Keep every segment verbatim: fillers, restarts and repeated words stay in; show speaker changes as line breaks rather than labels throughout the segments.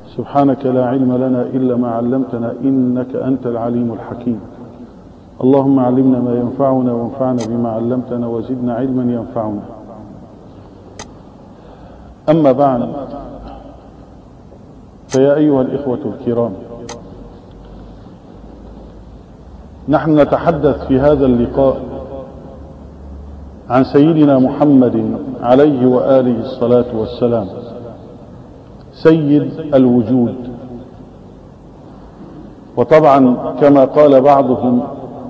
سبحانك لا علم لنا إلا ما علمتنا إنك أنت العليم الحكيم. اللهم علمنا ما ينفعنا وانفعنا بما علمتنا وزدنا علما ينفعنا. أما بعد، فيا أيها الإخوة الكرام، نحن نتحدث في هذا اللقاء عن سيدنا محمد عليه وآله الصلاة والسلام، سيد الوجود. وطبعا كما قال بعضهم: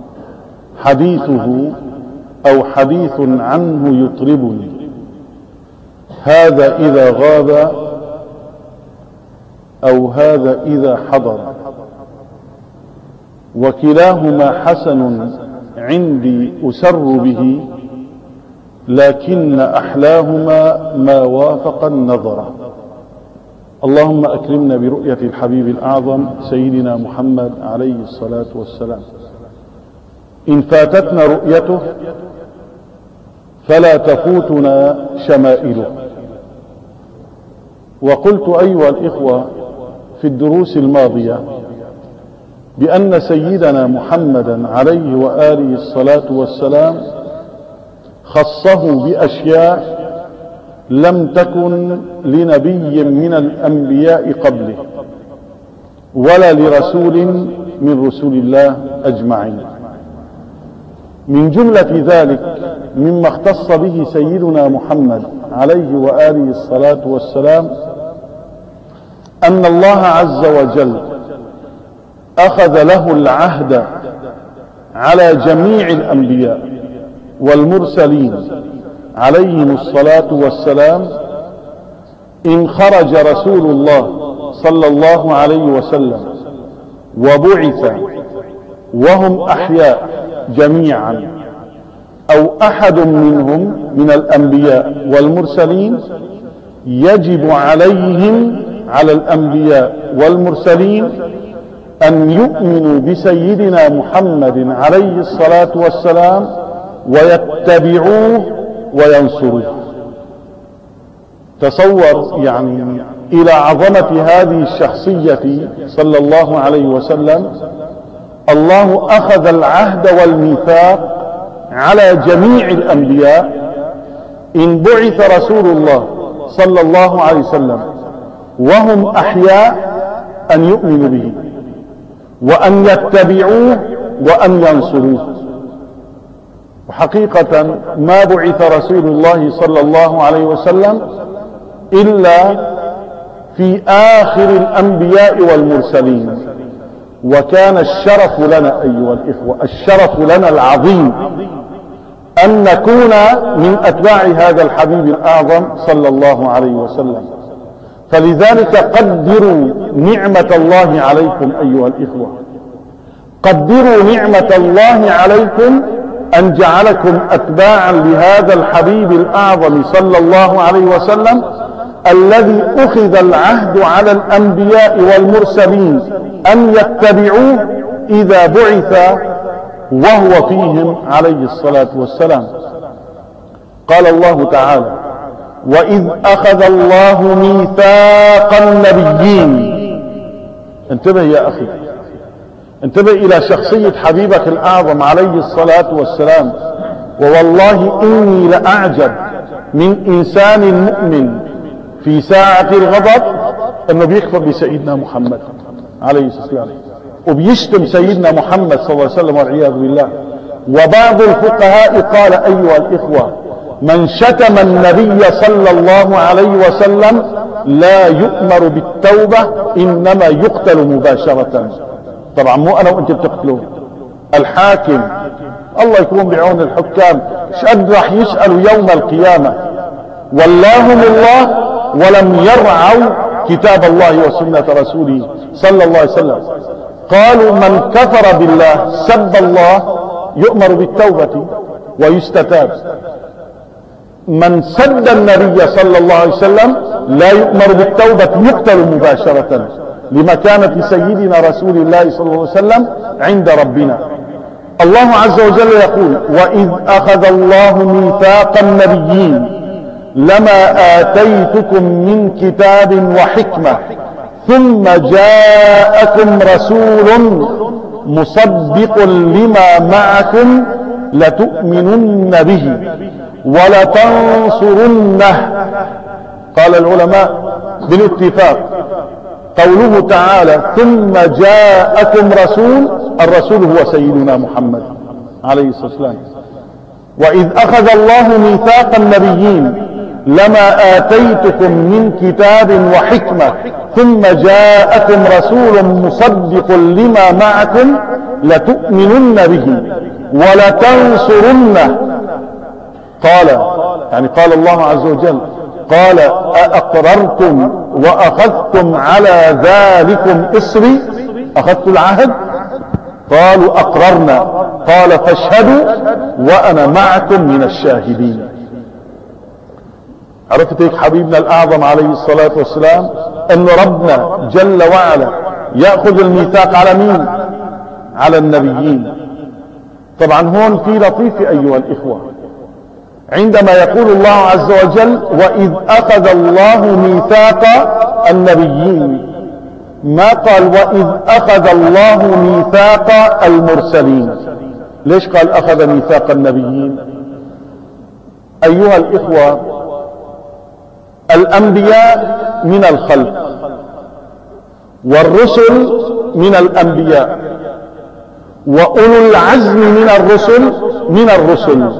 حديثه أو حديث عنه يطربني، هذا إذا غاب أو هذا إذا حضر، وكلاهما حسن عندي أسر به، لكن أحلاهما ما وافق النظر. اللهم أكرمنا برؤية الحبيب الأعظم سيدنا محمد عليه الصلاة والسلام. إن فاتتنا رؤيته فلا تفوتنا شمائله. وقلت أيها الإخوة في الدروس الماضية بأن سيدنا محمدا عليه وآله الصلاة والسلام خصه بأشياء لم تكن لنبي من الأنبياء قبله ولا لرسول من رسول الله أجمعين. من جملة ذلك مما اختص به سيدنا محمد عليه وآله الصلاة والسلام أن الله عز وجل أخذ له العهد على جميع الأنبياء والمرسلين عليهم الصلاة والسلام. إن خرج رسول الله صلى الله عليه وسلم وبعث وهم أحياء جميعا أو أحد منهم من الأنبياء والمرسلين، يجب عليهم على الأنبياء والمرسلين أن يؤمنوا بسيدنا محمد عليه الصلاة والسلام ويتبعوه وينصروه. تصور يعني إلى عظمة هذه الشخصية صلى الله عليه وسلم. الله أخذ العهد والميثاق على جميع الأنبياء إن بعث رسول الله صلى الله عليه وسلم وهم أحياء أن يؤمنوا به وأن يتبعوه وأن ينصروه. وحقيقة ما بعث رسول الله صلى الله عليه وسلم إلا في آخر الأنبياء والمرسلين. وكان الشرف لنا أيها الإخوة، الشرف لنا العظيم أن نكون من أتباع هذا الحبيب الأعظم صلى الله عليه وسلم. فلذلك قدروا نعمة الله عليكم أيها الإخوة، قدروا نعمة الله عليكم أن جعلكم أتباعا لهذا الحبيب الأعظم صلى الله عليه وسلم، الذي أخذ العهد على الأنبياء والمرسلين أن يتبعوه إذا بعث وهو فيهم عليه الصلاة والسلام. قال الله تعالى: وإذ أخذ الله ميثاق النبيين. انتبه يا أخي، انتبه إلى شخصية حبيبك الأعظم عليه الصلاة والسلام. ووالله إني لأعجب من إنسان مؤمن في ساعة الغضب أنه بيكفر بسيدنا محمد عليه الصلاة والسلام وبيشتم سيدنا محمد صلى الله عليه وسلم والعياذ بالله. وبعض الفقهاء قال: أيها الإخوة، من شتم النبي صلى الله عليه وسلم لا يؤمر بالتوبة، إنما يقتل مباشرة. طبعا مو أنا وأنت بتقتلون، الحاكم. الله يكون بعون الحكام، شد راح يسألوا يوم القيامة ولاهم الله ولم يرعوا كتاب الله وسنة رسوله صلى الله عليه وسلم. قالوا: من كفر بالله سب الله يؤمر بالتوبة ويستتاب، من سد النبي صلى الله عليه وسلم لا يؤمر بالتوبة، يقتل مباشرة لمكانة سيدنا رسول الله صلى الله عليه وسلم عند ربنا. الله عز وجل يقول: وإذ أخذ الله ميثاق النبيين لما آتيتكم من كتاب وحكمة ثم جاءكم رسول مصدق لما معكم لتؤمنن به ولتنصرنه. قال العلماء بالاتفاق قوله تعالى ثم جاءكم رسول، الرسول هو سيدنا محمد عليه الصلاة والسلام. وإذ أخذ الله ميثاق النبيين لما آتيتكم من كتاب وحكمة ثم جاءكم رسول مصدق لما معكم لتؤمنن به ولتنصرنه. قال يعني قال الله عز وجل قال أأقررتم وأخذتم على ذلكم إصري، أخذت العهد؟ قالوا أقررنا. قال فاشهدوا وأنا معكم من الشاهدين. عرفت هيك حبيبنا الأعظم عليه الصلاة والسلام أن ربنا جل وعلا يأخذ الميثاق على مين؟ على النبيين. طبعا هون في لطيفة أيها الإخوة، عندما يقول الله عز وجل وإذ أخذ الله ميثاق النبيين، ما قال وإذ أخذ الله ميثاق المرسلين. ليش قال أخذ ميثاق النبيين؟ أيها الإخوة، الأنبياء من الخلق والرسل من الأنبياء وأولو العزم من الرسل من الرسل،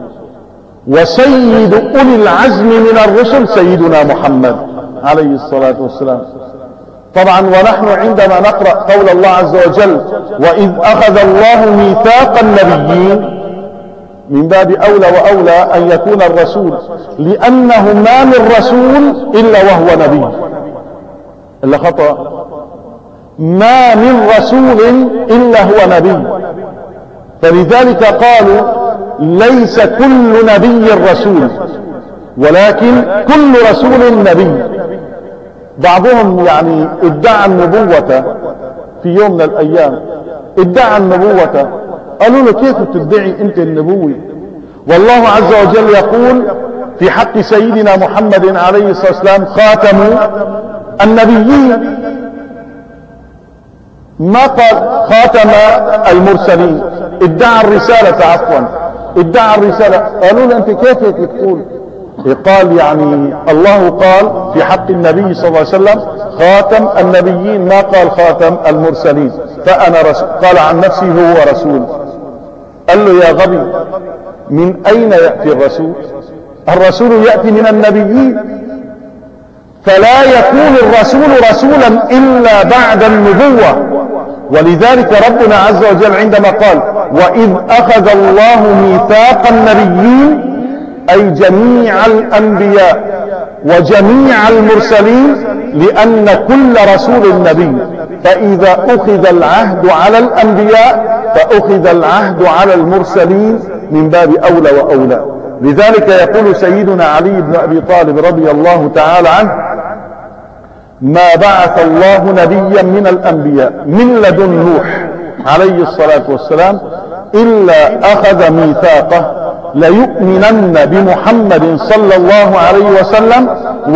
وسيد أولي العزم من الرسل سيدنا محمد عليه الصلاة والسلام. طبعا ونحن عندما نقرأ قول الله عز وجل وإذ أخذ الله ميثاق النبيين، من باب أولى وأولى أن يكون الرسول، لأنه ما من رسول إلا وهو نبي. إلا خطأ، ما من رسول إلا هو نبي. فلذلك قالوا ليس كل نبي رسول، ولكن كل رسول نبي. بعضهم يعني ادعى النبوة في يوم من الأيام، ادعى النبوة، قالوا له كيف تدعي انت النبوة؟ والله عز وجل يقول في حق سيدنا محمد عليه الصلاة والسلام خاتم النبيين، ما قال خاتم المرسلين. ادعى الرسالة، عفوا ادعى الرسالة. قالوا له انت كيف تقول؟ قال يعني الله قال في حق النبي صلى الله عليه وسلم خاتم النبيين، ما قال خاتم المرسلين. فأنا رسول، قال عن نفسه هو رسول. قال له يا غبي، من أين يأتي الرسول؟ الرسول يأتي من النبيين، فلا يكون الرسول رسولا إلا بعد النبوة. ولذلك ربنا عز وجل عندما قال وإذ أخذ الله ميثاق النبيين، أي جميع الأنبياء وجميع المرسلين، لأن كل رسول نبي. فإذا أخذ العهد على الأنبياء فأخذ العهد على المرسلين من باب أولى وأولى. لذلك يقول سيدنا علي بن أبي طالب رضي الله تعالى عنه ما بعث الله نبيا من الأنبياء من لدن نوح عليه الصلاة والسلام إلا أخذ ميثاقه ليؤمنن بمحمد صلى الله عليه وسلم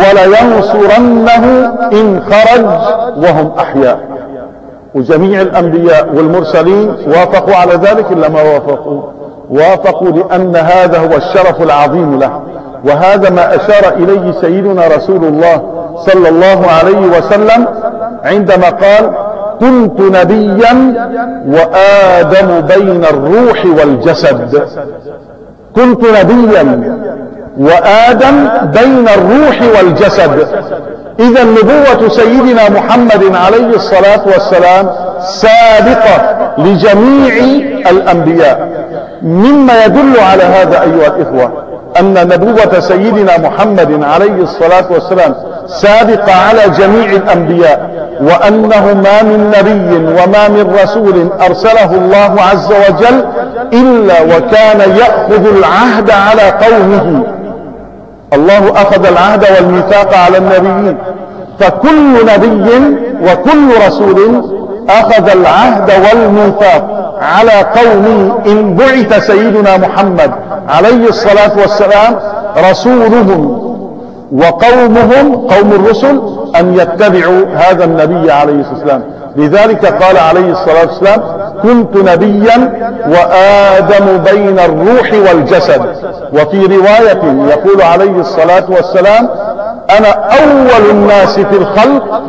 ولينصرنه إن خرج وهم أحياء. وجميع الأنبياء والمرسلين وافقوا على ذلك إلا ما وافقوا وافقوا لأن هذا هو الشرف العظيم له. وهذا ما أشار إليه سيدنا رسول الله صلى الله عليه وسلم عندما قال كنت نبيا وآدم بين الروح والجسد. كنت نبيا وآدم بين الروح والجسد. إذا نبوة سيدنا محمد عليه الصلاة والسلام سابقة لجميع الأنبياء. مما يدل على هذا أيها الإخوة أن نبوة سيدنا محمد عليه الصلاة والسلام سابقة على جميع الأنبياء، وأنه ما من نبي وما من رسول أرسله الله عز وجل إلا وكان يأخذ العهد على قومه. الله أخذ العهد والميثاق على النبيين، فكل نبي وكل رسول أخذ العهد والميثاق على قومه. إن بعث سيدنا محمد عليه الصلاة والسلام رسولهم وقومهم قوم الرسل أن يتبعوا هذا النبي عليه الصلاة والسلام. لذلك قال عليه الصلاة والسلام: كنت نبيا وآدم بين الروح والجسد. وفي رواية يقول عليه الصلاة والسلام: أنا أول الناس في الخلق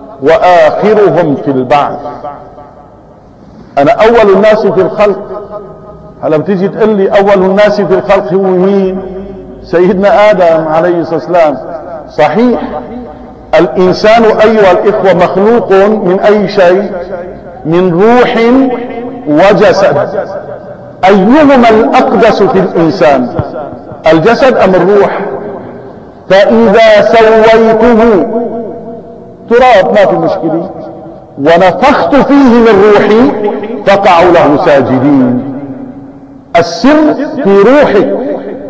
وآخرهم في البعث. أنا أول الناس في الخلق. هلا بتيجي تقول لي أول الناس في الخلق هو مين؟ سيدنا آدم عليه الصلاة والسلام. صحيح، الإنسان أيها الإخوة مخلوق من أي شيء؟ من روح وجسد. أيهما الأقدس في الإنسان، الجسد أم الروح؟ فإذا سويته تراب ما في مشكلة، ونفخت فيه من روحي فقعوا له ساجدين. السر في روحك.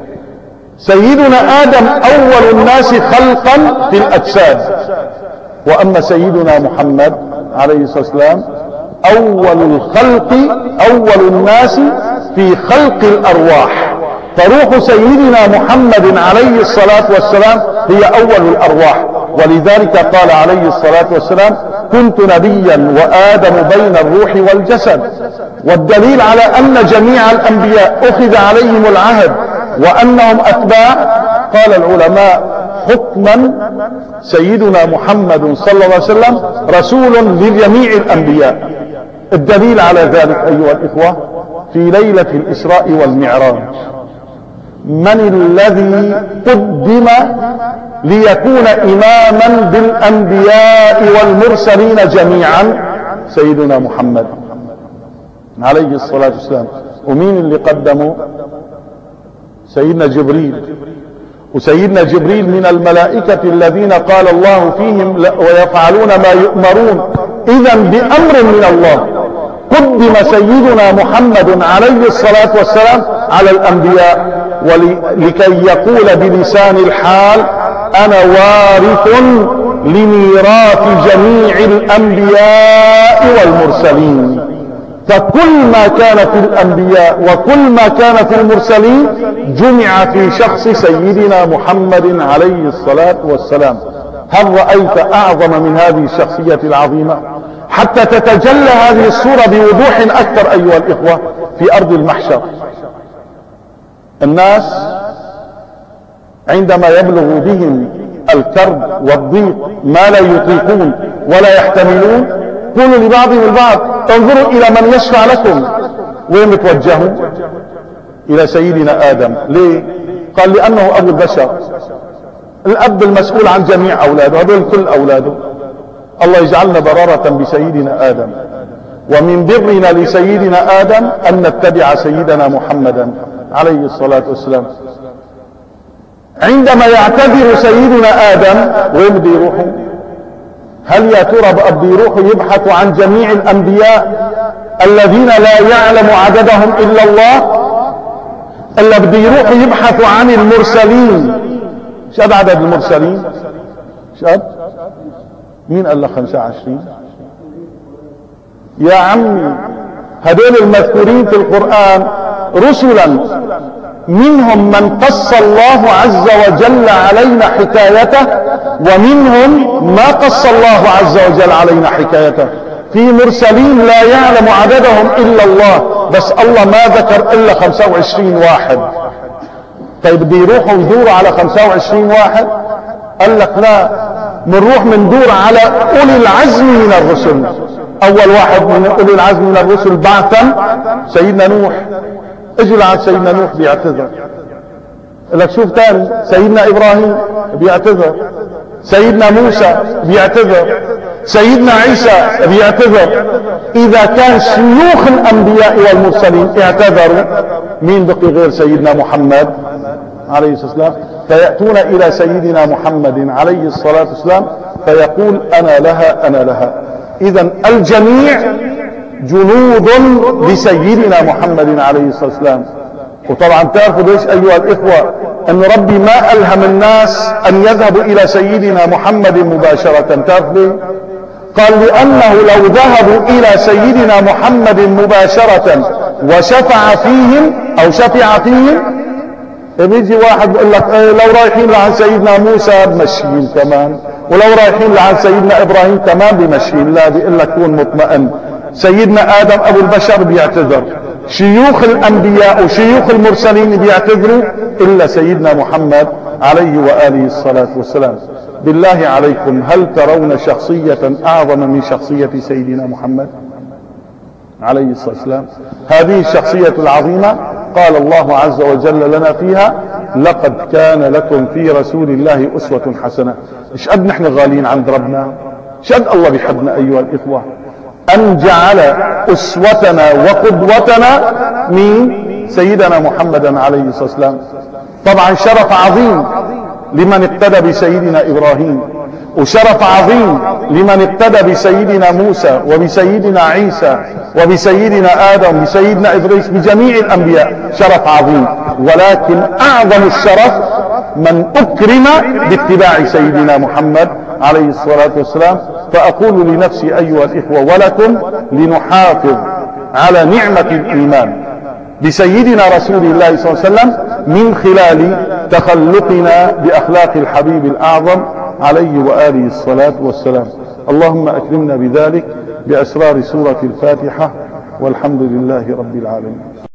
سيدنا آدم أول الناس خلقا في الأجساد، وأما سيدنا محمد عليه الصلاة والسلام أول الخلق، أول الناس في خلق الأرواح. فروح سيدنا محمد عليه الصلاة والسلام هي أول الأرواح. ولذلك قال عليه الصلاة والسلام: كنت نبيا وآدم بين الروح والجسد. والدليل على أن جميع الأنبياء أخذ عليهم العهد وأنهم أتباع، قال العلماء: حكما سيدنا محمد صلى الله عليه وسلم رسول لجميع الأنبياء. الدليل على ذلك أيها الإخوة في ليلة الإسراء والمعراج، من الذي قدم ليكون إماما بالأنبياء والمرسلين جميعا؟ سيدنا محمد عليه الصلاة والسلام. ومين اللي قدمه؟ سيدنا جبريل. وسيدنا جبريل من الملائكة الذين قال الله فيهم: ويفعلون ما يؤمرون. إذا بأمر من الله قدم سيدنا محمد عليه الصلاة والسلام على الأنبياء، ولكي يقول بلسان الحال: أنا وارث لميراث جميع الأنبياء والمرسلين. فكل ما كان في الأنبياء وكل ما كان في المرسلين جمع في شخص سيدنا محمد عليه الصلاة والسلام. هل رأيت أعظم من هذه الشخصية العظيمة؟ حتى تتجلى هذه الصورة بوضوح أكثر أيها الإخوة في أرض المحشر. الناس عندما يبلغ بهم الكرب والضيق ما لا يطيقون ولا يحتملون، قولوا لبعضهم البعض: انظروا إلى من يشفع لكم. وين متوجهوا؟ إلى سيدنا آدم. ليه؟ قال: لأنه أبو البشر، الأب المسؤول عن جميع أولاده، هذول كل أولاده. الله يجعلنا برارة بسيدنا آدم. ومن برنا لسيدنا آدم أن نتبع سيدنا محمدا عليه الصلاة والسلام. عندما يعتذر سيدنا آدم وين بده يروحوا؟ هل يا ترى بده يروحوا يبحثوا عن جميع الأنبياء الذين لا يعلم عددهم إلا الله، إلا بده يروحوا يبحثوا عن المرسلين؟ شو عدد المرسلين؟ شو مين قال لك خمسة وعشرين؟ يا عمي هذول المذكورين في القرآن رسلا، منهم من قص الله عز وجل علينا حكايته، ومنهم ما قص الله عز وجل علينا حكايته. في مرسلين لا يعلم عددهم إلا الله، بس الله ما ذكر إلا خمسة وعشرين واحد. طيب بده يروحوا يدوروا على خمسة وعشرين واحد؟ قال لك لا، منروح مندور على أولي العزم من الرسل. أول واحد من أولي العزم من الرسل بعثا سيدنا نوح. اجوا لعند سيدنا نوح بيعتذر. لك شوف تاني سيدنا إبراهيم بيعتذر، سيدنا موسى بيعتذر، سيدنا عيسى بيعتذر. إذا كان شيوخ الأنبياء والمرسلين اعتذروا، مين بقي غير سيدنا محمد عليه الصلاة والسلام؟ فيأتون إلى سيدنا محمد عليه الصلاة والسلام فيقول: أنا لها أنا لها. إذن الجميع جنود لسيدنا محمد عليه الصلاة والسلام. وطبعا تعرفوا ليش أيها الإخوة أن ربي ما ألهم الناس أن يذهبوا إلى سيدنا محمد مباشرة؟ تعرف ليه؟ قال: لأنه لو ذهبوا إلى سيدنا محمد مباشرة وشفع فيهم أو شفع فيهم بيجي واحد بيقول لك ايه لو رايحين لعن سيدنا موسى بمشيين تمام، ولو رايحين لعن سيدنا ابراهيم تمام بمشيين. لا، بيقول لك كون مطمئن، سيدنا ادم ابو البشر بيعتذر، شيوخ الانبياء وشيوخ المرسلين بيعتذروا، الا سيدنا محمد عليه واله الصلاه والسلام. بالله عليكم، هل ترون شخصيه اعظم من شخصيه سيدنا محمد عليه الصلاه والسلام؟ هذه الشخصيه العظيمه قال الله عز وجل لنا فيها: لقد كان لكم في رسول الله اسوه حسنه. ايش قد نحن غاليين عند ربنا، ايش قد الله بيحبنا ايها الاخوه، ان جعل اسوتنا وقدوتنا من سيدنا محمد عليه الصلاه والسلام. طبعا شرف عظيم لمن اقتدى بسيدنا ابراهيم، وشرف عظيم لمن اقتدى بسيدنا موسى وبسيدنا عيسى وبسيدنا ادم وبسيدنا ادريس، بجميع الانبياء شرف عظيم. ولكن اعظم الشرف من اكرم باتباع سيدنا محمد عليه الصلاه والسلام. فاقول لنفسي ايها الاخوه ولكم: لنحافظ على نعمه الايمان بسيدنا رسول الله صلى الله عليه وسلم من خلال تخلقنا باخلاق الحبيب الاعظم عليه واله الصلاه والسلام. اللهم اكرمنا بذلك باسرار سوره الفاتحه، والحمد لله رب العالمين.